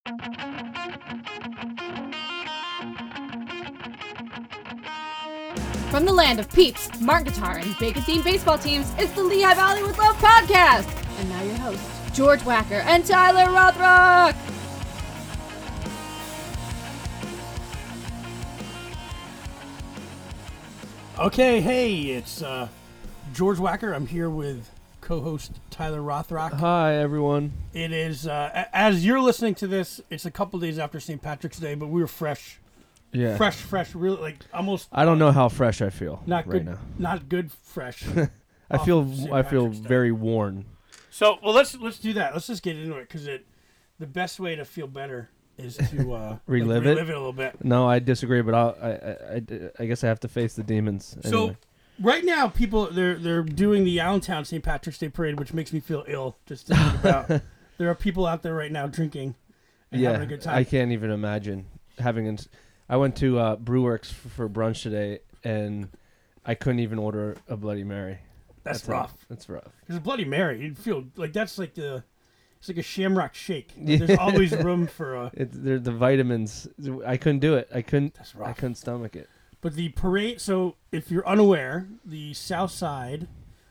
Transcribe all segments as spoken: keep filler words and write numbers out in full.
From the land of Peeps, Martin Guitar, and Bacon-themed baseball teams, it's the Lehigh Valley with Love podcast. And now your hosts, George Wacker and Tyler Rothrock. Okay, hey, it's uh, George Wacker. I'm here with co-host Tyler Rothrock. Hi, everyone. It is, uh, as you're listening to this, it's a couple days after Saint Patrick's Day, but we were fresh. Yeah. Fresh, fresh, really, like, almost... I don't know how fresh I feel not right good, now. Not good fresh. I feel I feel Patrick's Day. very worn. So, well, let's let's do that. Let's just get into it, because it the best way to feel better is to uh, Relive like, it? relive it a little bit. No, I disagree, but I'll, I, I, I, I guess I have to face the demons. Anyway. So, right now, people, they're they're doing the Allentown Saint Patrick's Day Parade, which makes me feel ill just thinking about. There are people out there right now drinking and yeah, having a good time. I can't even imagine having... An, I went to uh, Brewworks for, for brunch today, and I couldn't even order a Bloody Mary. That's, That's rough. A, that's rough. Because a Bloody Mary, you'd feel like that's like the, it's like a Shamrock Shake. Like there's always room for a. It's they're the vitamins. I couldn't do it. I couldn't. That's rough. I couldn't stomach it. But the parade. So if you're unaware, the South Side,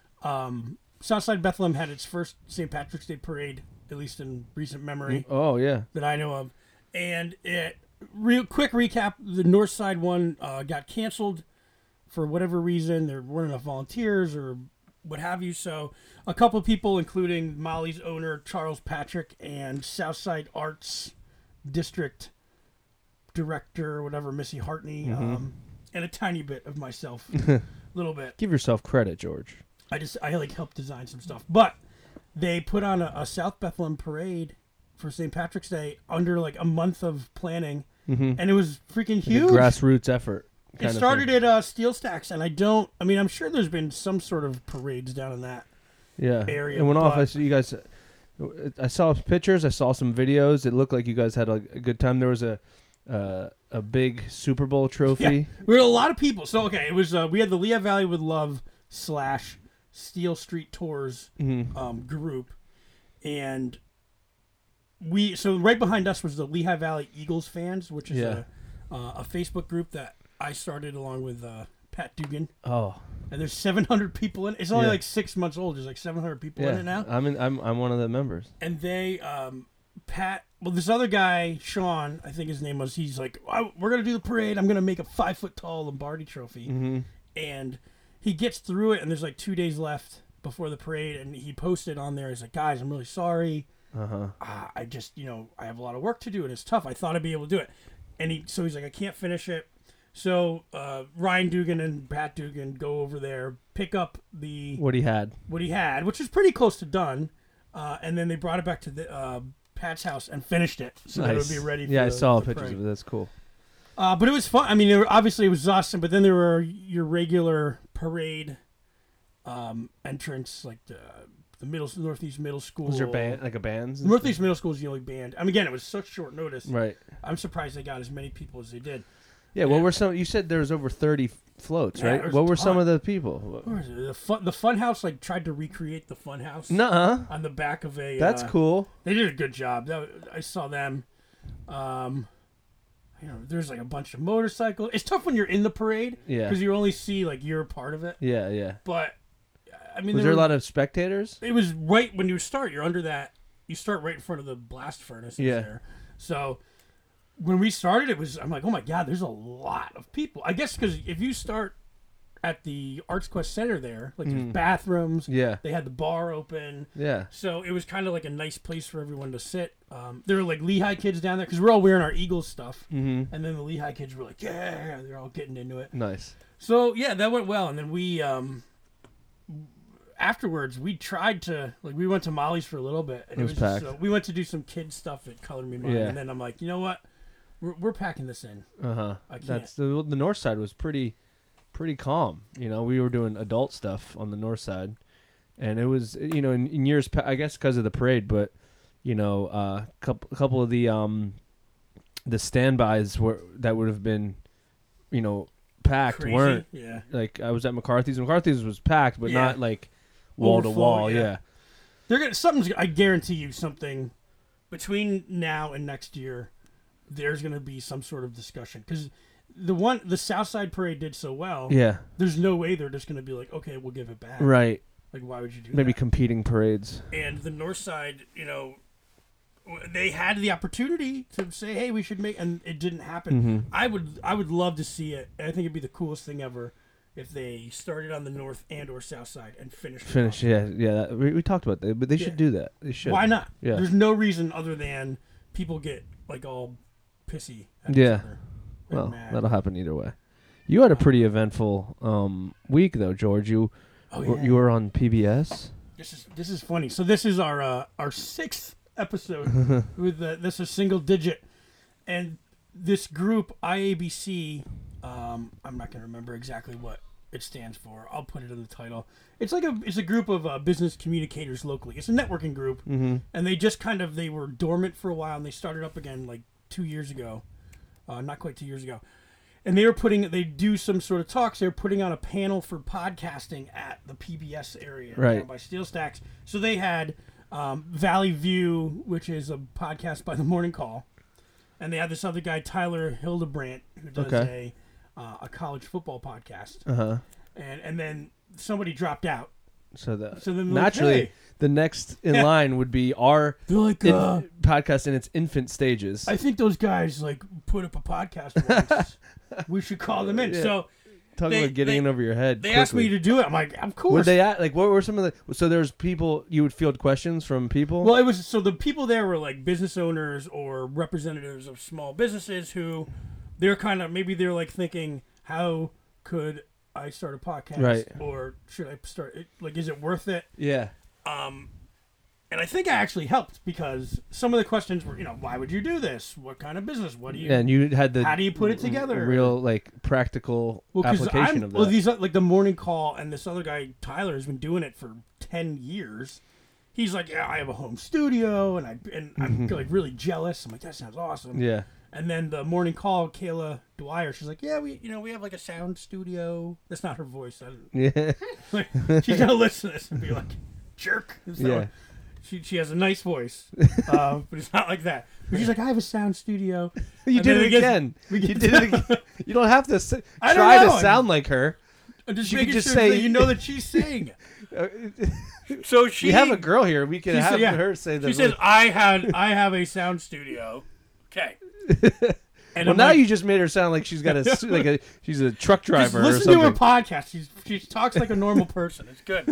um, South Side Bethlehem had its first Saint Patrick's Day parade, at least in recent memory Oh yeah. that I know of, and it. Real quick recap: the North Side one uh, got canceled for whatever reason. There weren't enough volunteers or what have you. So a couple of people, including Molly's owner Charles Patrick and Southside Arts District Director, or whatever, Missy Hartney, Mm-hmm. um, and a tiny bit of myself, a little bit. Give yourself credit, George. I just I like helped design some stuff, but they put on a, a South Bethlehem parade for Saint Patrick's Day under like a month of planning, Mm-hmm. and it was freaking Like huge. a grassroots effort. It kind of started thing. at uh, Steel Stacks, and I don't. I mean, I'm sure there's been some sort of parades down in that. yeah. area, It went off. but- I see you guys. I saw pictures. I saw some videos. It looked like you guys had a, a good time. There was a uh, a big Super Bowl trophy. We had a lot of people. So okay, it was. Uh, we had the Lehigh Valley with Love slash Steel Street Tours Mm-hmm. um, group, and we. So right behind us was the Lehigh Valley Eagles fans, which is Yeah. a uh, a Facebook group that I started along with uh, Pat Dugan. Oh, And there's seven hundred people in it. It's only Yeah. like six months old. There's like seven hundred people yeah. in it now. I'm in. I'm I'm one of the members. And they, um, Pat, well, this other guy, Sean, I think his name was, he's like, I, we're going to do the parade. I'm going to make a five foot tall Lombardi trophy. Mm-hmm. And he gets through it, and there's like two days left before the parade. And he posted on there, he's like, guys, I'm really sorry. Uh huh. Uh, I just, you know, I have a lot of work to do, and it's tough. I thought I'd be able to do it. And he, so he's like, I can't finish it. So uh, Ryan Dugan and Pat Dugan go over there, pick up the What he had. what he had, which was pretty close to done, uh, and then they brought it back to the uh, Pat's house and finished it, so that it would be ready. For Yeah, the, I saw the pictures parade. of it. That's cool. Uh, but it was fun. I mean, there were, obviously it was awesome, but then there were your regular parade um, entrance, like the the middle Northeast Middle School. Was there band like a band's? and Northeast Middle School is the only band. I mean, again, it was such short notice. stuff? Right. I'm surprised they got as many people as they did. Yeah. What Yeah. were some? You said there was over thirty floats, Yeah, right? there was What a were some ton. of the people? What was it? The fun, the fun house like tried to recreate the fun house Nuh-uh. on the back of a. That's uh, cool. They did a good job. That, I saw them. Um, you know, there's like a bunch of motorcycles. It's tough when you're in the parade Yeah. because you only see like you're a part of it. Yeah. Yeah. But I mean, Was there a were- lot of spectators? It was right when you start. You're under that. You start right in front of the blast furnace. Yeah. There. So when we started, it was. I'm like, oh my god, there's a lot of people. I guess because if you start at the Arts Quest Center there, like there's bathrooms. Yeah. They had the bar open. Yeah. So it was kind of like a nice place for everyone to sit. Um, there were like Lehigh kids down there because we're all wearing our Eagles stuff. Mm-hmm. And then the Lehigh kids were like, yeah, they're all getting into it. Nice. So yeah, that went well. And then we, um, afterwards, we tried to, like, we went to Molly's for a little bit. And It was just packed. so- we went to do some kid stuff at Color Me Mine. Yeah. And then I'm like, you know what? We're, we're packing this in. Uh huh. I can't. That's the the north side was pretty, pretty calm. You know, we were doing adult stuff on the north side, and it was you know in, in years pa- I guess because of the parade, but you know, a uh, couple couple of the um, the standbys were that would have been, you know, packed Crazy. weren't Yeah. like I was at McCarthy's. McCarthy's was packed, but Yeah. not like wall to Overflow, wall. yeah. Yeah. They're gonna something's. I guarantee you something between now and next year, there's going to be some sort of discussion because the one the Southside Parade did so well. Yeah. There's no way they're just going to be like, okay, we'll give it back. Right. Like, why would you do Maybe that? competing parades. And the North Side, you know, they had the opportunity to say, hey, we should make, and it didn't happen. Mm-hmm. I would I would love to see it. I think it'd be the coolest thing ever if they started on the North and or South Side and finished. it Finish. off. Yeah. Yeah. that- We, we talked about that, but they Yeah. should do that. They should. Why not? Yeah. There's no reason other than people get like all pissy. At Yeah. Each other and Well, mad. that'll happen either way. You had a pretty eventful um, week, though, George. You Oh, were, yeah. you were on P B S. This is this is funny. So this is our uh, our sixth episode with the, this is single digit, and this group I A B C. Um, I'm not gonna remember exactly what it stands for. I'll put it in the title. It's like a it's a group of uh, business communicators locally. It's a networking group, Mm-hmm. and they just kind of they were dormant for a while, and they started up again like two years ago, uh, not quite two years ago. And they were putting, they do some sort of talks. They're putting on a panel for podcasting at the P B S area Right. down by Steel Stacks. So they had um, Valley View, which is a podcast by the Morning Call, and they had this other guy, Tyler Hildebrandt, who does Okay. a uh, a college football podcast. Uh huh. And and then somebody dropped out. So that So then they're like, naturally, hey. the next in Yeah. line would be our They're like, in- uh, podcast in its infant stages. I think those guys like put up a podcast once. We should call them in. Yeah. So Talk they- about getting they- in over your head. they asked me quickly. to do it. I'm like, of course. Would they at, like what were some of the? So there's people you would field questions from people. Well, it was so the people there were like business owners or representatives of small businesses who they're kind of maybe they're like thinking, how could I start a podcast, Right. or should I start it? Like, is it worth it? yeah. Um, and I think I actually helped because some of the questions were, you know, why would you do this? What kind of business? What do you? Yeah, and you had the How do you put it together? real like practical well, 'cause application I'm- of that. well, these like the Morning Call and this other guy Tyler has been doing it for ten years. He's like, yeah, I have a home studio, and I and I'm like really jealous. I'm like, that sounds awesome. yeah. And then the Morning Call, Kayla Dwyer, she's like, yeah, we, you know, we have like a sound studio. That's not her voice. I Yeah. don't, she's gonna listen to this and be like, jerk. So Yeah. She she has a nice voice, uh, but it's not like that. But she's like, I have a sound studio. You And did then it we get- again. we You get did it again. You don't have to s- I don't try to know. sound like her. I'm just She could making just sure say- that you know that she's saying it. Uh, So she we have a girl here. We can she have said- yeah. her say that. She says, I had I have a sound studio. Okay. And well, I'm now like, you just made her sound like she's got a s- like a she's a truck just driver or listen to her something. podcast. She's she talks like a normal person. It's good.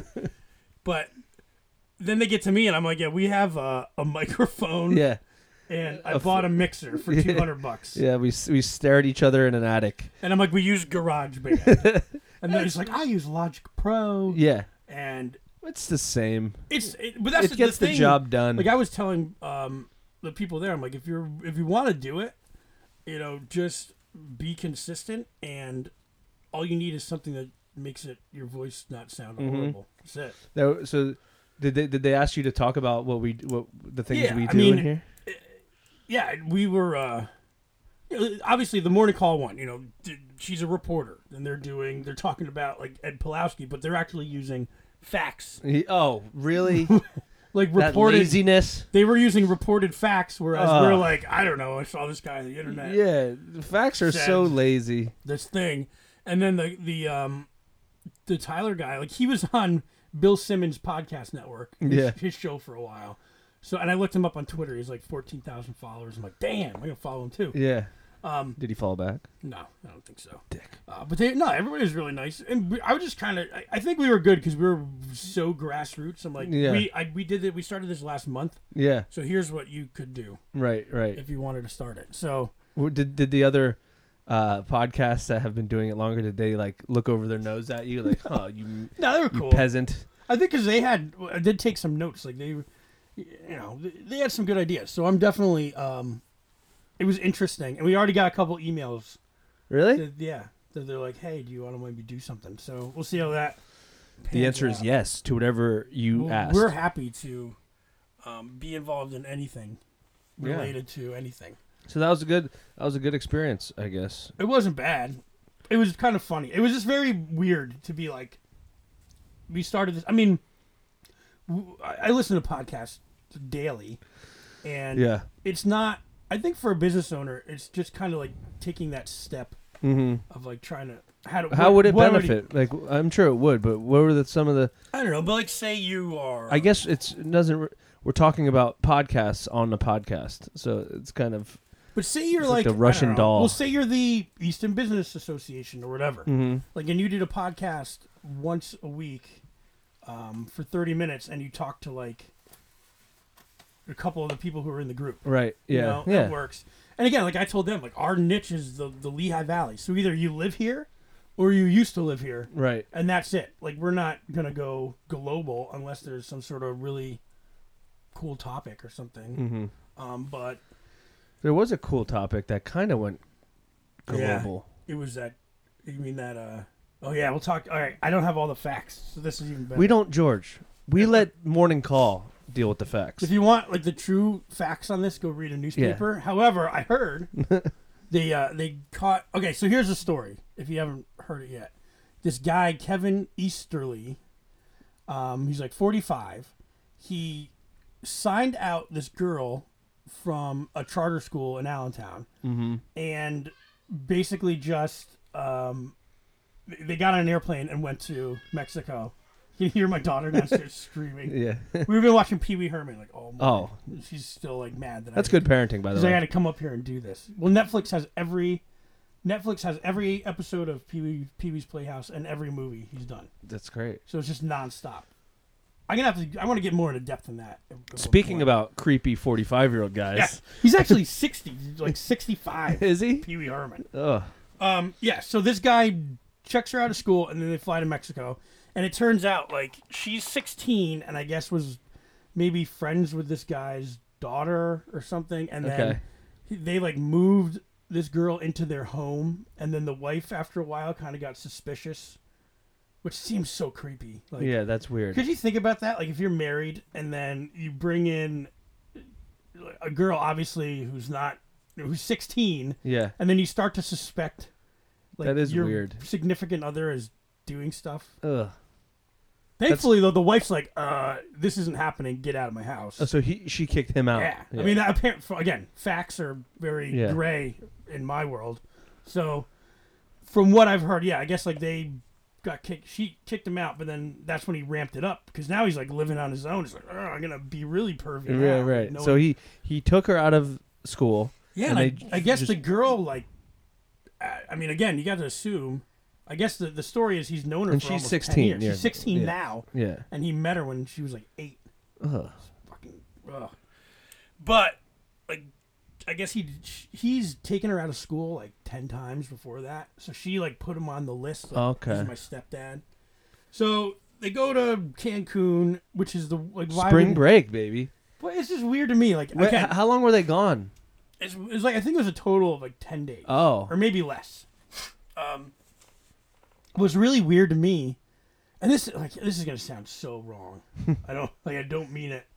But then they get to me and I'm like, yeah, we have a, a microphone Yeah, and I A bought f- a mixer for Yeah. two hundred bucks. yeah. We s- we stare at each other in an attic. And I'm like, we use GarageBand. And then he's like, I use Logic Pro. Yeah, And it's the same. it's it, but that's It gets the, the thing. job done. Like I was telling um, the people there, I'm like, if you're if you want to do it, you know, just be consistent, and all you need is something that makes it your voice not sound Mhm. horrible. That's it. Now, so did they did they ask you to talk about what we what the things Yeah, we I do mean, in here? Yeah, we were uh, you know, obviously the Morning Call one. You know, d- she's a reporter, and they're doing they're talking about like Ed Pulowski, but they're actually using facts, He- oh, really? like That reported. laziness. They were using reported facts, whereas Ugh. we're like, I don't know, I saw this guy on the internet. Yeah, the facts are so Said- lazy. This thing, and then the the um the Tyler guy, like he was on Bill Simmons' podcast network, his, Yeah. his show for a while. So, and I looked him up on Twitter. He's like fourteen thousand followers. I'm like, damn, I'm gonna follow him too. Yeah. Um, Did he fall back? no, I don't think so. Dick. Uh, but they, no, everybody was really nice, and we, I was just kind of, I, I think we were good because we were so grassroots. I'm like, Yeah. we I, we did it. We started this last month, Yeah. so here's what you could do Right. Right. if you wanted to start it. So. W- Did did the other uh, podcasts that have been doing it longer? Did they like look over their nose at you like, "Huh, you, No, they were you cool. peasant"? I think because they had, I did take some notes. Like they, you know, they had some good ideas. So I'm definitely, um, it was interesting, and we already got a couple emails. Really? That, yeah, that they're like, "Hey, do you want to maybe do something?" So we'll see how that. The pans answer is out. yes to whatever you Well, asked. We're happy to um, be involved in anything Yeah. related to anything. So that was a good that was a good experience, I guess. It wasn't bad. It was kind of funny. It was just very weird to be like, we started this. I mean, w- I I listen to podcasts daily, And Yeah. it's not, I think for a business owner, it's just kind of like taking that step Mm-hmm. of like trying to, how, to, How what, would it what benefit? Like, I'm sure it would, but what were the, some of the? I don't know, but like say you are. I guess it's it doesn't. re- We're talking about podcasts on the podcast, so it's kind of. But say you're It's like like, the Russian I don't know, doll. Well, say you're the Easton Business Association or whatever. Mm-hmm. Like, and you did a podcast once a week um, for thirty minutes, and you talked to like a couple of the people who are in the group. Right. Yeah. You know, yeah. That works. And again, like I told them, like our niche is the, the Lehigh Valley. So either you live here or you used to live here, Right. and that's it. Like we're not going to go global unless there's some sort of really cool topic or something. Mm-hmm. Um, but There was a cool topic that kind of went Yeah. global. it was that, you mean that, uh, oh yeah, we'll talk. All right. I don't have all the facts, so this is even better. We don't, George. We let Morning Call deal with the facts. If you want like the true facts on this, go read a newspaper. However, I heard they uh, they caught. Okay, so here's the story. If you haven't heard it yet, this guy Kevin Easterly, um, he's like forty-five. He signed out this girl from a charter school in Allentown, Mm-hmm. and basically just um, they got on an airplane and went to Mexico. You can hear my daughter downstairs screaming. Yeah. We've been watching Pee Wee Herman. Like, oh, my. Oh, She's still like mad that that's I, good parenting, by the Because I way. got to come up here and do this. Well, Netflix has every Netflix has every episode of Pee Wee Pee Wee's Playhouse and every movie he's done. That's great. So it's just nonstop. I'm gonna have to. I want to get more into depth in that. at one Speaking point. about creepy forty-five-year-old guys, yeah, he's actually sixty, he's like sixty-five. is he? Pee Wee Herman. Ugh. Um, yeah. So this guy checks her out of school, and then they fly to Mexico. And it turns out, like, she's sixteen, and I guess was maybe friends with this guy's daughter or something. And then Okay. he, they, like, moved this girl into their home. And then the wife, after a while, kind of got suspicious, which seems so creepy. Like, Yeah, that's weird. could you think about that? Like, if you're married and then you bring in a girl, obviously, who's not, who's sixteen, Yeah. and then you start to suspect, like, That is your weird. significant other is doing stuff. Ugh. Thankfully, though, the wife's like, uh, this isn't happening. Get out of my house. Oh, so he she kicked him out. yeah. I mean, that apparent, again, facts are very Yeah. gray in my world. So, from what I've heard, yeah, I guess, like, they got kicked. She kicked him out, but then that's when he ramped it up. Because now he's, like, living on his own. He's like, oh, I'm going to be really pervy now. Right, right. No so one- he he took her out of school. Yeah, and and they I, I guess just- the girl, like, I I mean, again, you got to assume. I guess the, the story is he's known her And for she's almost ten sixteen, years. yeah. She's sixteen Yeah. now, Yeah. and he met her when she was like eight. Ugh. Fucking, ugh. But like, I guess he he's taken her out of school like ten times before that. So she like put him on the list. Like, Okay. This is my stepdad. So they go to Cancun, which is the like why Spring would- break, baby. But it's just weird to me. Like, Wait, okay, h- how long were they gone? it's, it's like I think it was a total of like ten days. Oh. Or maybe less. Um, what's really weird to me, and this like this is gonna sound so wrong. I don't like I don't mean it.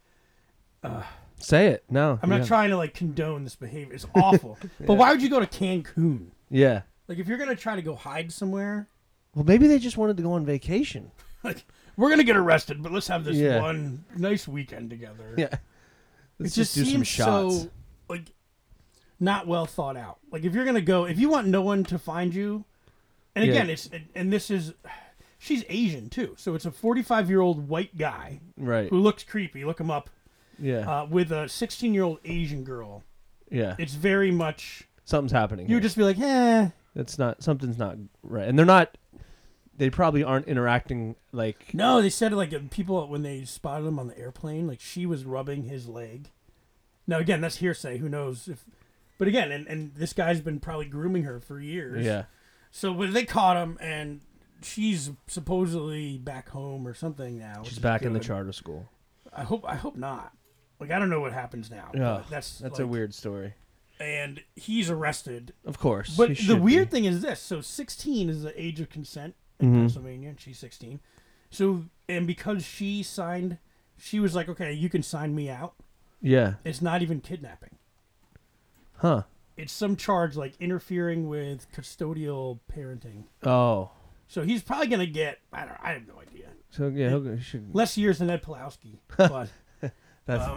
Say it. No. I'm yeah. not trying to like condone this behavior. It's awful. But why would you go to Cancun? Yeah. Like if you're gonna try to go hide somewhere, Well, maybe they just wanted to go on vacation. like we're gonna get arrested, but let's have this Yeah. one nice weekend together. Yeah. It Let's just just do some seems shots. so like not well thought out. Like if you're gonna go, if you want no one to find you, and Yeah. again, it's and this is, she's Asian too, so it's a forty-five year old white guy Right. who looks creepy. Look him up. Yeah. Uh, with a sixteen year old Asian girl, yeah. it's very much. Something's happening. You here. would just be like, eh. It's not. Something's not right, and they're not. They probably aren't interacting like. No, they said like uh, people when they spotted him on the airplane, like she was rubbing his leg. Now again, that's hearsay. Who knows if? But again, and, and this guy's been probably grooming her for years. Yeah. So when they caught him, and she's supposedly back home or something now. which She's is back in the good. charter school. I hope. I hope not. Like I don't know what happens now. Yeah. but that's That's a like- weird story. And he's arrested. Of course. But he the should weird be. thing is this: so sixteen is the age of consent in Mhm. Pennsylvania, and she's sixteen. So and because she signed, she was like, "Okay, you can sign me out." Yeah. It's not even kidnapping. Huh. It's some charge like interfering with custodial parenting. Oh. So he's probably gonna get. I don't. I have no idea. So yeah, he'll, he should. Less years than Ed Pulowski, but That's um,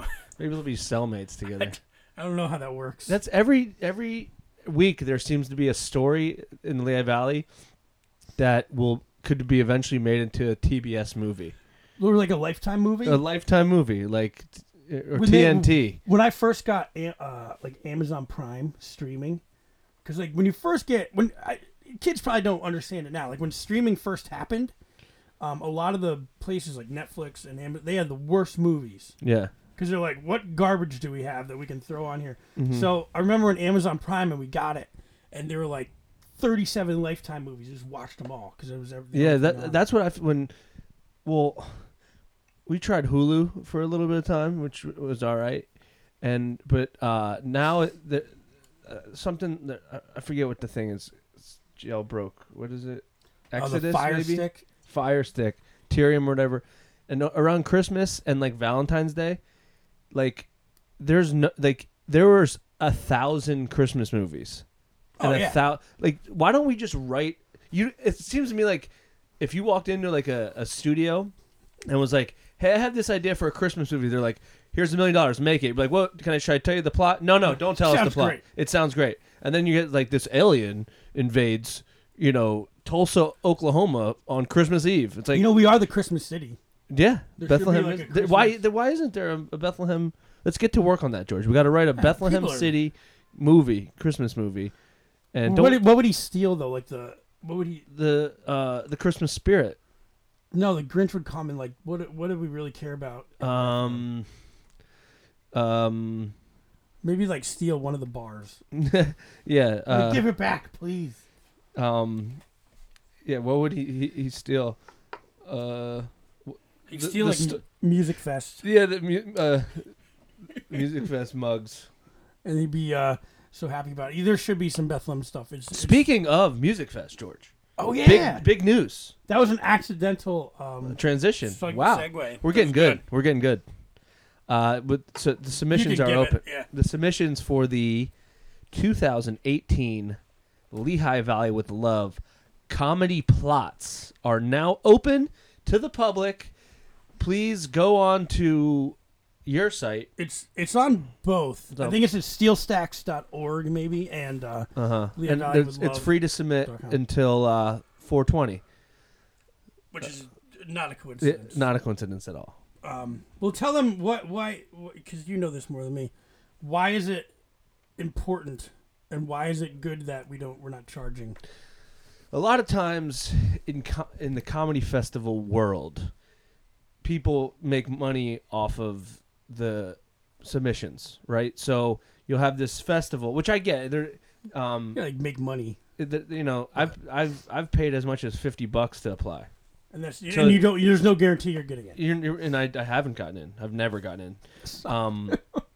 Maybe they'll be cellmates together. I don't know how that works. That's every every week there seems to be a story in the Lehigh Valley that will could be eventually made into a T B S movie. Or like a Lifetime movie? A Lifetime movie, like or When T they- N T. When I first got uh, like Amazon Prime streaming, because like when you first get when I, kids probably don't understand it now. Like when streaming first happened, um, a lot of the places like Netflix and Am- they had the worst movies Yeah. because they're like, what garbage do we have that we can throw on here? Mhm. So I remember when Amazon Prime and we got it, and there were like thirty-seven Lifetime movies. Just watched them all because it was everything. Yeah, that that's what I f- when well we tried Hulu for a little bit of time, which was all right. And but uh, now it, the uh, something that I- I forget what the thing is. It's jailbroke. What is it? Oh, the Exodus Fire maybe? Stick. Fire Stick, Tyrium, or whatever. And around Christmas and like Valentine's Day, like there's no like there was a thousand Christmas movies. Oh, And a yeah. thou- like why don't we just write you? It seems to me like if you walked into like a, a studio and was like, "Hey, I have this idea for a Christmas movie," they're like, "Here's a million dollars, make it." You'd be like, "What? Can I? Should I tell you the plot?" No, no, don't tell us the Sounds plot. great. It sounds great. And then you get like this alien invades, you know, Tulsa, Oklahoma on Christmas Eve. It's like, You know, we are the Christmas city. yeah, There should Bethlehem. be, like, is- a th- why? Christmas- th- Why isn't there a, a Bethlehem? Let's get to work on that, George. We got to write a Bethlehem people are- City movie, Christmas movie, and What, don't did- what would he steal though? Like the what would he? the uh, the Christmas spirit. No, the Grinch would come and like, what? What do we really care about? Um, um, Maybe like steal one of the bars. yeah. Like, Uh, give it back, please. um, yeah. What would he he, he steal? Uh, He'd the- steal the like st- mu- Music Fest, yeah. The mu- uh, Music Fest mugs. and he'd be uh, so happy about it. There should be some Bethlehem stuff. It's, it's- Speaking of Music Fest, George. oh yeah, Big big news. that was an accidental um, Transition. seg- Wow. segue. We're getting good. We're getting good. Uh, but so the submissions can are give it, open. yeah. The submissions for the two thousand eighteen Lehigh Valley with Love comedy plots are now open to the public. Please go on to your site. It's it's on both. So- I think it's at steel stacks dot org maybe, and uh, Uh huh. Lehigh And Valley there's- with it's Love free to submit dot com. until uh, four twenty. which is not a It- coincidence. not a coincidence at all. Um, well, tell them what, why, because you know this more than me. Why is it important, and why is it good that we don't, we're not charging? A lot of times in co- in the comedy festival world, people make money off of the submissions, right? So you'll have this festival, which I get. There, um, You gotta, like make money, the, you know, I've I've I've paid as much as fifty bucks to apply. and that's So- and you don't. There's no guarantee you're getting it. You're, you're, and I, I haven't gotten in. I've never gotten in. Um,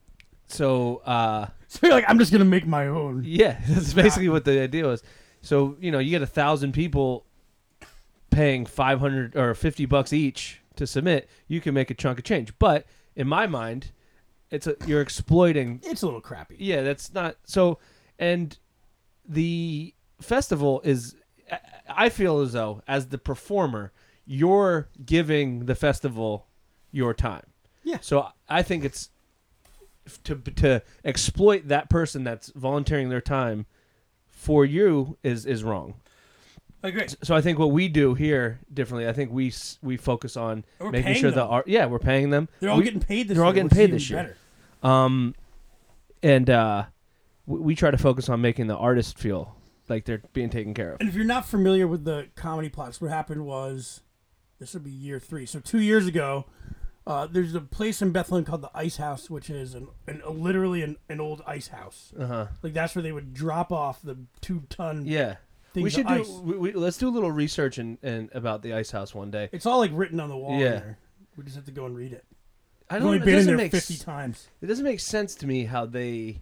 so uh, So you're like, I'm just gonna make my own. yeah, that's basically what the idea was. So you know, you get a thousand people paying five hundred or fifty bucks each to submit. You can make a chunk of change, but in my mind, it's a you're exploiting. It's a little crappy. Yeah, that's not so. And the festival is, I- I feel as though as the performer, you're giving the festival your time. Yeah. So I think it's to to exploit that person that's volunteering their time for you is is wrong. I agree. So I think what we do here differently. I think we s- we focus on We're making paying sure the them. art. Yeah, we're paying them. They're all We- getting paid this they're all year. getting which is paid even this year. better. Um, and uh, we, we try to focus on making the artist feel like they're being taken care of. And if you're not familiar with the comedy plots, what happened was, this will be year three. So two years ago, uh, there's a place in Bethlehem called the Ice House, which is an, an a, literally an, an old ice house. Uh huh. Like that's where they would drop off the two ton Yeah. things We should of do. ice. We, we, let's do a little research and and about the ice house one day. It's all like written on the wall. Yeah. There. We just have to go and read it. I I've don't. only It been in doesn't there make fifty s- times. It doesn't make sense to me how they,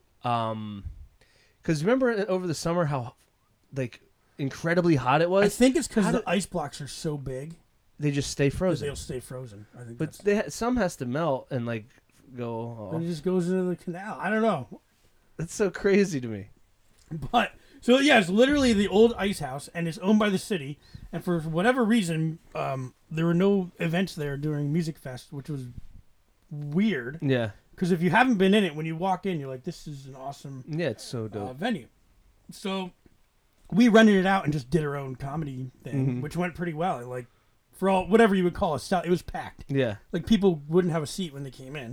um, because remember over the summer how, like, incredibly hot it I was. think it's because How the did- ice blocks are so big They just stay that frozen. they'll stay frozen. I think But that's, they ha- some has to melt and like go. and it Oh, just goes into the canal. I don't know. that's so crazy to me. But so yeah, it's literally the old ice house, and it's owned by the city. And for whatever reason, um, there were no events there during Music Fest, which was weird Yeah. Because if you haven't been in it, when you walk in, you're like, this is an awesome Yeah, it's so dope. uh, venue. So we rented it out and just did our own comedy thing, Mhm. which went pretty well. Like, for all whatever you would call a style, it was packed. Yeah. Like, people wouldn't have a seat when they came in.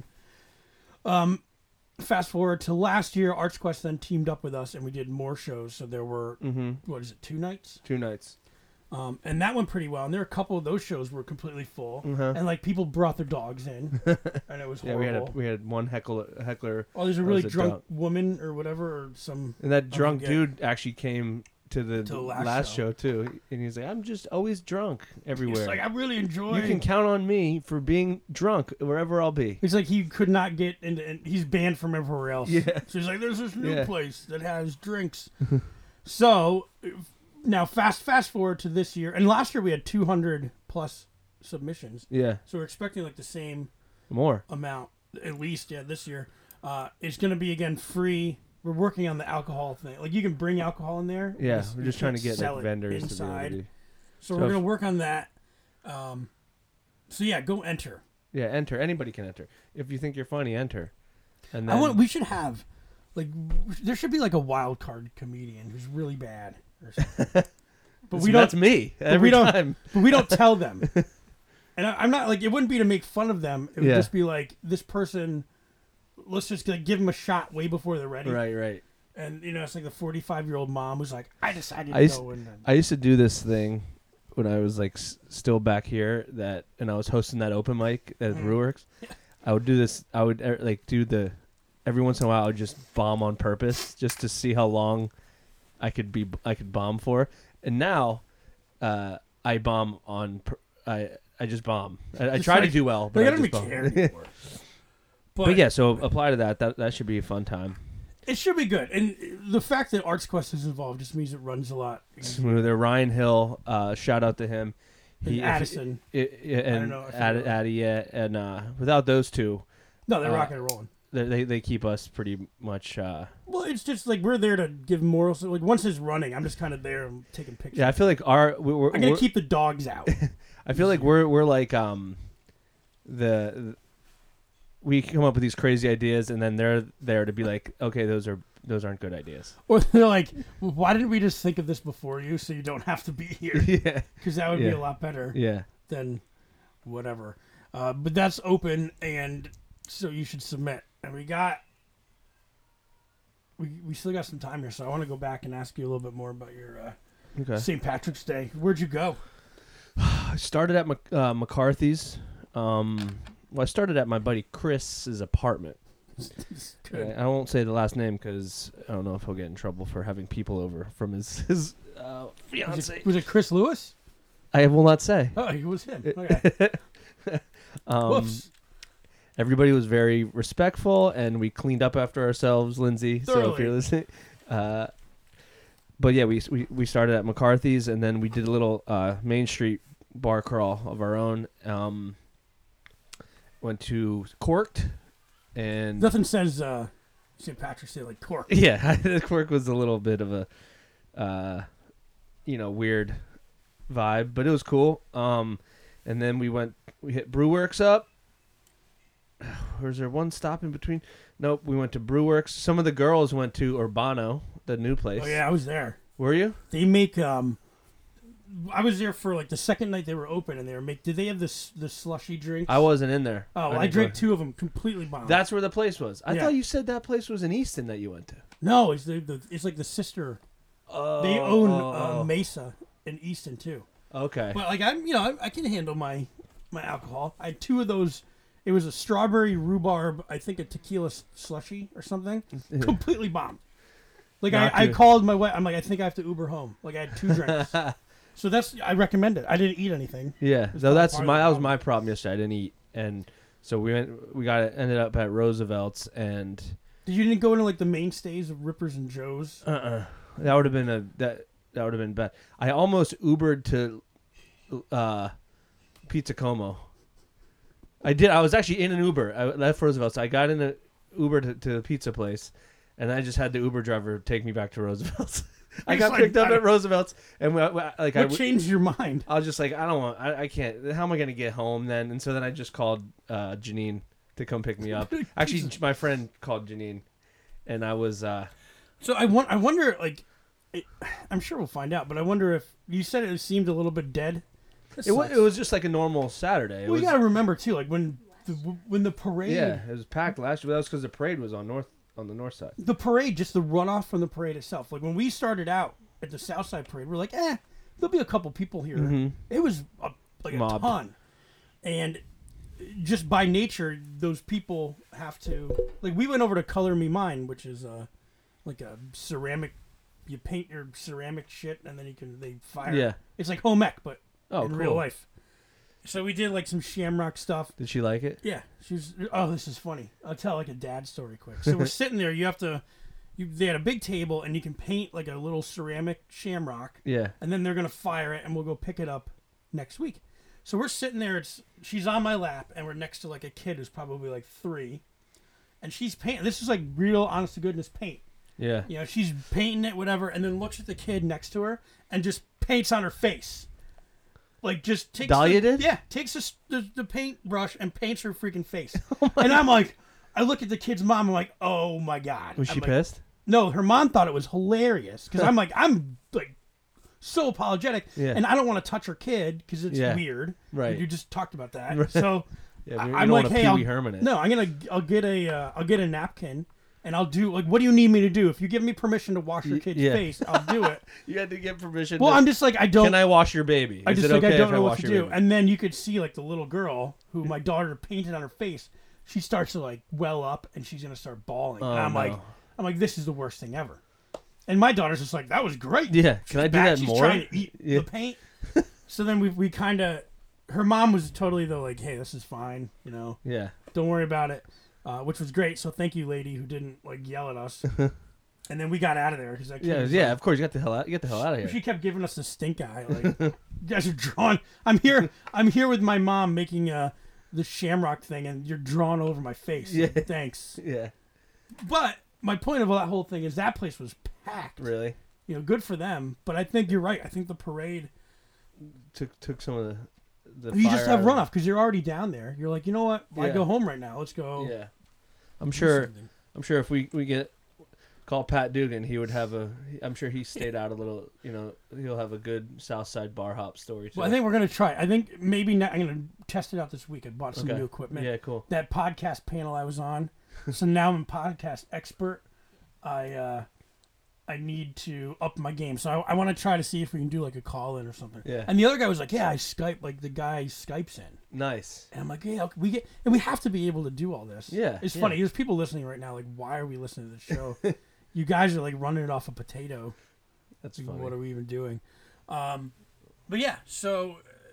Um, fast forward to last year, ArtsQuest then teamed up with us, and we did more shows. So there were, Mm-hmm. what is it, two nights? Two nights. Um, and that went pretty well. And there were a couple of those shows were completely full. Uh-huh. And, like, people brought their dogs in. And it was Yeah, horrible. we had a, we had one heckler, heckler, oh, there's a that really was a drunk dog. woman or whatever, or some... and that drunk forget. dude actually came to the, To the last, last show. show. too, and he's like, "I'm just always drunk everywhere. He's like, I really enjoy You can count on me for being drunk wherever I'll be." He's like, he could not get into, and he's banned from everywhere else. Yeah. So he's like, there's this new Yeah. place that has drinks. So now fast fast forward to this year, and last year we had two hundred plus submissions. Yeah, So we're expecting like the same more. amount at least. Yeah, this year uh, it's going to be again free. We're working on the alcohol thing. Like, you can bring alcohol in there. Yeah, Just- we're you just trying to can't get sell like it vendors to inside. be able to. So, So we're if- going to work on that. Um, so yeah, go enter. Yeah, enter. Anybody can enter. If you think you're funny, enter. And then I want. We should have, like, w- there should be like a wild card comedian who's really bad, or something. but That's- we don't. That's me every we don't- time. But we don't tell them. And I, I'm not like, it wouldn't be to make fun of them. It would Yeah. just be like, this person. Let's just like, give them a shot way before they're ready. Right, right. And you know, it's like the forty-five year old mom who's like, I decided I to used- go and. I used to do this thing when I was like s- still back here, that, and I was hosting that open mic at Mm. Brewworks. I would do this. I would er, like do the every once in a while. I would just bomb on purpose just to see how long I could be. I could bomb for. And now, uh, I bomb on. Per, I I just bomb. I, I Just try like- to do well, but Like, I I don't just even bomb. care anymore. But, But yeah, so apply to that. That that should be a fun time. it should be good. And the fact that ArtsQuest is involved just means it runs a lot. easier. Smoother. Ryan Hill. Uh, shout out to him. And if- Addison. It, it, and know if you Add, know. Addie, yeah, and uh, without those two, No, they're uh, rocking and rolling. they, they they keep us pretty much. Uh, Well, it's just like we're there to give morals. Like, once it's running, I'm just kind of there and taking pictures. yeah, I feel like our we, we're, I'm gonna we're- keep the dogs out. I feel like we're we're like um, the, the we come up with these crazy ideas, and then they're there to be like, okay, those are those aren't good ideas. Or they're like, well, why didn't we just think of this before you, so you don't have to be here? yeah, Because that would be Yeah. a lot better yeah. than whatever. Uh, but that's open, and so you should submit. And we got, we we still got some time here, so I want to go back and ask you a little bit more about your uh, Okay. Saint Patrick's Day. Where'd you go? I started at Mc, uh, McCarthy's. Um, well, I started at my buddy Chris's apartment. Good. I won't say the last name because I don't know if he'll get in trouble for having people over from his his uh, Was fiance. it, was it Chris Lewis? I will not say. Oh, it was him. Okay. um, Whoops. everybody was very respectful, and we cleaned up after ourselves, Lindsay. So if Thoroughly. you're listening, uh, but yeah, we, we we started at McCarthy's, and then we did a little uh, Main Street bar crawl of our own. Um, went to Corked, and Nothing says uh, Saint Patrick's Day like Cork. yeah, Cork was a little bit of a, uh, you know, weird vibe, but it was cool. Um, and then we went, we hit Brewworks up. Was there one stop in between? Nope, we went to Brewworks. Some of the girls went to Urbano, the new place. Oh yeah, I was there. Were you? They make um. I was there for like the second night they were open, and they were make. Did they have this the slushy drinks? I wasn't in there. Oh, I, didn't drank go. two of them, completely bomb. That's where the place was. I Yeah. thought you said that place was in Easton that you went to. no, it's the, the it's like the sister. Oh, They own oh, uh, oh. Mesa in Easton too. Okay. But like I'm, you know, I, I can handle my my alcohol. I had two of those. It was a strawberry rhubarb, I think a tequila s- slushy or something. Completely bombed. Like I, Not I good. called my wife. I'm like, I think I have to Uber home. Like I had two drinks. So that's I recommend it. I didn't eat anything. Yeah, It's so probably that's part of my the that was problem. my problem yesterday. I didn't eat, and so we went. We got ended up at Roosevelt's, and Did you didn't go into like the mainstays of Rippers and Joe's? uh, uh that would have been a that that would have been bad. I almost Ubered to uh, Pizza Como. I did. I was actually in an Uber. I left Roosevelt's. I got in an Uber to, to the pizza place, and I just had the Uber driver take me back to Roosevelt's. I He's got like, picked up I- at Roosevelt's, and we, we, like I. What changed your mind? I was just like, I don't want, I, I can't. How am I going to get home then? And so then I just called uh, Janine to come pick me up. Actually, my friend called Janine, and I was. Uh, so I want. I wonder. Like, it, I'm sure we'll find out. But I wonder if you said it seemed a little bit dead. It was, it was just like a normal Saturday. It well, was, you got to remember too, like when the when the parade. Yeah, it was packed last year. That was because the parade was on north on the north side. The parade, just the runoff from the parade itself. Like when we started out at the South Side parade, we're like, eh, there'll be a couple people here. Mm-hmm. It was a, like a Mobbed. ton, and just by nature, those people have to. Like we went over to Color Me Mine, which is uh, like a ceramic. You paint your ceramic shit, and then you can they fire. Yeah. It's like home ec, but Oh, in cool. real life. So we did like some shamrock stuff. Did she like it? Yeah, she's. Oh, this is funny. I'll tell like a dad story quick. So we're sitting there. You have to. You, they had a big table, and you can paint like a little ceramic shamrock, Yeah. and then they're gonna fire it, and we'll go pick it up next week. So we're sitting there. It's she's on my lap, and we're next to like a kid who's probably like three, and she's painting. This is like real, honest to goodness paint. Yeah. You know, she's painting it, whatever, and then looks at the kid next to her and just paints on her face. Like, just takes Dahlia the, did? Yeah, takes the, the, the paintbrush and paints her freaking face. Oh and I'm like, I look at the kid's mom, I'm like, oh my God. Was I'm she like, pissed? No, her mom thought it was hilarious. Because I'm like, I'm like so apologetic. Yeah. And I don't want to touch her kid because it's Yeah. weird. Right. You just talked about that. Right. So Yeah, we, we I'm don't like, want hey, Pee I'll, Wee Herman it. no, I'm gonna, I'll get a, uh, I'll get a napkin, and I'll do like, what do you need me to do? If you give me permission to wash your Y- kid's yeah. face, I'll do it. You had to get permission. Well, to, I'm just like, I don't. Can I wash your baby? I Is just it like okay I don't if I know what wash to your do. baby? And then you could see like the little girl who my daughter painted on her face. She starts to like well up, and she's gonna start bawling. Oh, and I'm no. like, I'm like, this is the worst thing ever. And my daughter's just like, that was great. Yeah. Can I do Back, that she's more? trying to eat Yeah. the paint. So then we we kind of, her mom was totally though like, hey, this is fine, you know, Yeah. don't worry about it, uh, which was great. So thank you, lady, who didn't like yell at us. And then we got out of there because Yeah. Yeah. Of course, you got the hell out. Get the hell out of here. she kept giving us the stink eye. Like, you guys are drawing. I'm here. I'm here with my mom making uh, the shamrock thing, and you're drawing over my face. Yeah. Like, thanks. Yeah. But my point of that whole thing is that place was packed. Really You know, good for them. But I think you're right. I think the parade. took took some of the. the You just fire have out of runoff because you're already down there. You're like, you know what? I Yeah. go home right now. Let's go. it. Yeah. I'm do sure. something. I'm sure if we we get call Pat Dugan, he would have a. I'm sure he stayed out a little. You know, he'll have a good South Side bar hop story too. Well, I think we're gonna try. I think maybe not, I'm gonna test it out this week. I bought some Okay. new equipment. Yeah. Cool. That podcast panel I was on. So now I'm a podcast expert. I uh, I need to up my game. So I, I want to try to see if we can do like a call in or something. Yeah. And the other guy was like, "Yeah, I Skype like the guy Skypes in," Nice. and I'm like, "Yeah, okay, we get and we have to be able to do all this." Yeah, it's yeah. funny. There's people listening right now. Like, why are we listening to the show? You guys are like running it off a potato. That's Like, funny. what are we even doing? Um, but yeah, so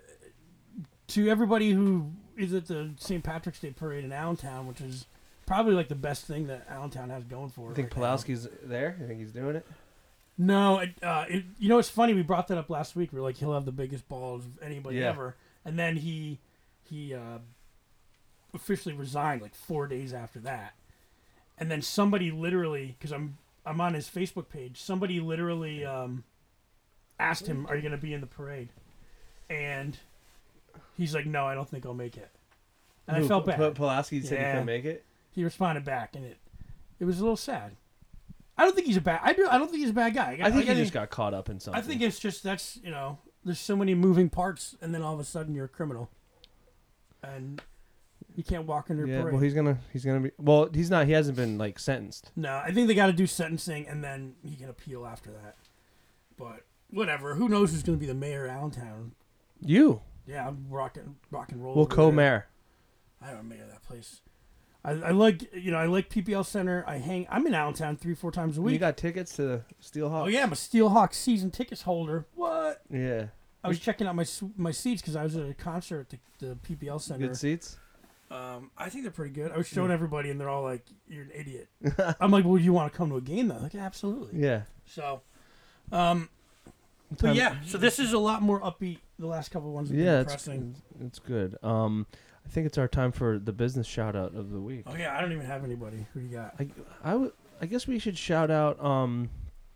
uh, to everybody who is at the Saint Patrick's Day parade in Allentown, which is probably like the best thing that Allentown has going for I it. think right now. Pulowski's there. I think he's doing it. No, it, uh, it, you know it's funny. We brought that up last week. We're like, he'll have the biggest balls of anybody Yeah. ever, and then he he uh, officially resigned like four days after that. And then somebody literally, because I'm I'm on his Facebook page, somebody literally um, asked him, "Are you going to be in the parade?" And he's like, "No, I don't think I'll make it." And Who, I felt P- bad. Pulowski said he Yeah. couldn't make it. He responded back, and it it was a little sad. I don't think he's a bad. I do. I don't think he's a bad guy. I think Like, he just got caught up in something. I think it's just that's you know there's so many moving parts, and then all of a sudden you're a criminal, and you can't walk into a Yeah. parade. Well, he's gonna he's gonna be. Well, he's not. He hasn't been like sentenced. No, I think they got to do sentencing, and then he can appeal after that. But whatever. Who knows who's going to be the mayor of Allentown? You. Yeah, I'm rocking rock and roll. Well, over there. co-mayor. I don't mayor that place. I, I like you know I like P P L Center. I hang. I'm in Allentown three four times a week. You got tickets to the Steel Hawk? Oh yeah, I'm a Steelhawks season tickets holder. What? Yeah. I was checking out my s- my seats because I was at a concert at the, the P P L Center. Good seats. Um, I think they're pretty good. I was showing everybody, and they're all like, "You're an idiot." I'm like, "Well, you want to come to a game though?" Like, absolutely. Yeah. So, um, but Time- yeah. So this is a lot more upbeat. The last couple of ones have Yeah, been it's, depressing. it's good. Um, I think it's our time for the business shout out of the week. Oh yeah, I don't even have anybody. Who do you got? I, I, w- I guess we should shout out um,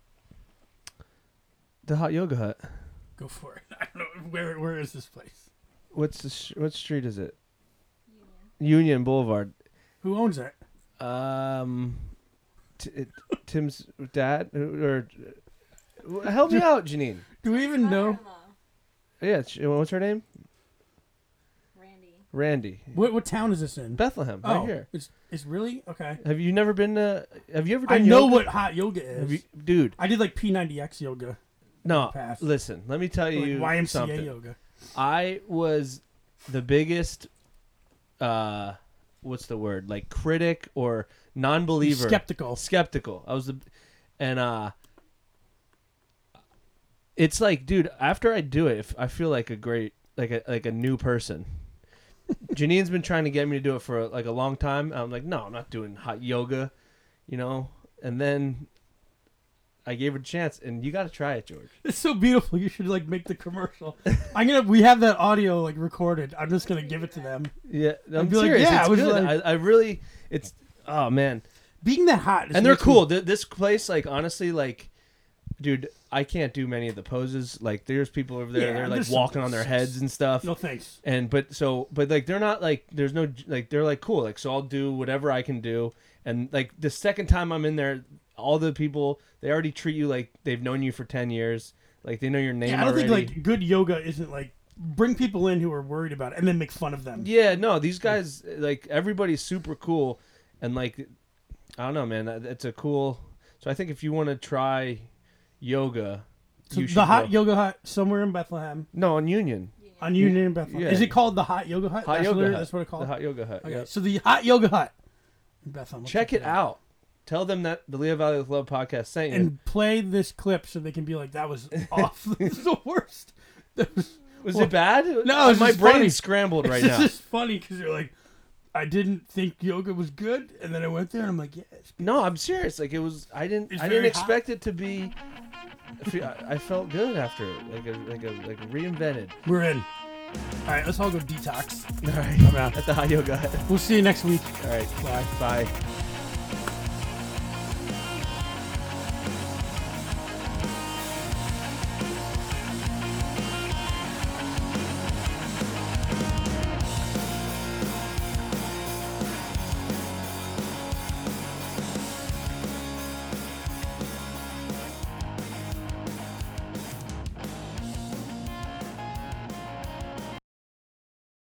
the Hot Yoga Hut. Go for it. I don't know where where is this place. What's the sh- what street is it? Union. Union Boulevard. Who owns it? Um, t- it, Tim's dad or, or help me out, Janine. Do we even know? Yeah, sh- what's her name? Randy. Randy. What what town is this in? Bethlehem, right oh, here. It's it's really okay. Have you never been to? Have you ever done I know yoga? what hot yoga is. Have you, dude? I did like P ninety X yoga. No, past. listen. Let me tell Like you Y M C A something. yoga. I was the biggest, uh, what's the word? Like critic or non-believer. Skeptical. Skeptical. I was the, and uh, it's like, dude. After I do it, if I feel like a great, like a like a new person. Janine's been trying to get me to do it for like a long time. I'm like, no, I'm not doing hot yoga, you know. And then I gave it a chance, and you got to try it, George. It's so beautiful. You should like make the commercial. I'm gonna. We have that audio like recorded. I'm just gonna give it to them. Yeah, I'm be like, serious. yeah, it's I was good. like- I, I really, it's oh man, Being that hot, and they're cool. Th- This place, like honestly, like, dude, I can't do many of the poses. Like, there's people over there. Yeah, they're like there's walking some- on their heads and stuff. No thanks. And but so but like they're not like there's no like they're like cool. Like so I'll do whatever I can do. And like the second time I'm in there, all the people they already treat you like they've known you for ten years. Like they know your name Yeah, I don't already. think like good yoga isn't like bring people in who are worried about it and then make fun of them. Yeah, no, these guys like everybody's super cool, and like I don't know, man, it's a cool. So I think if you want to try yoga, So you should the hot go. yoga hut somewhere in Bethlehem No, on Union, on Union in Bethlehem. Yeah. Is it called the hot yoga hut? hot that's yoga what it- hut. That's what it's called. The hot yoga hut. Okay, yeah. so the hot yoga hut in Bethlehem. We'll Check it out. Tell them that the Lehigh Valley with Love podcast sent you. and play this clip so they can be like, "That was off. This is the worst." That was, Was well, it bad? No, it's my just brain's funny. scrambled right it's now. just funny because you're like, I didn't think yoga was good, and then I went there and I'm like, yeah, it's good. No, I'm serious. Like it was. I didn't. It's I didn't very hot. expect it to be. I fe- I I felt good after it. Like a like a like reinvented. We're in. All right, let's all go detax. All right. I'm out. At the hot yoga hut. We'll see you next week. All right. Bye. Bye.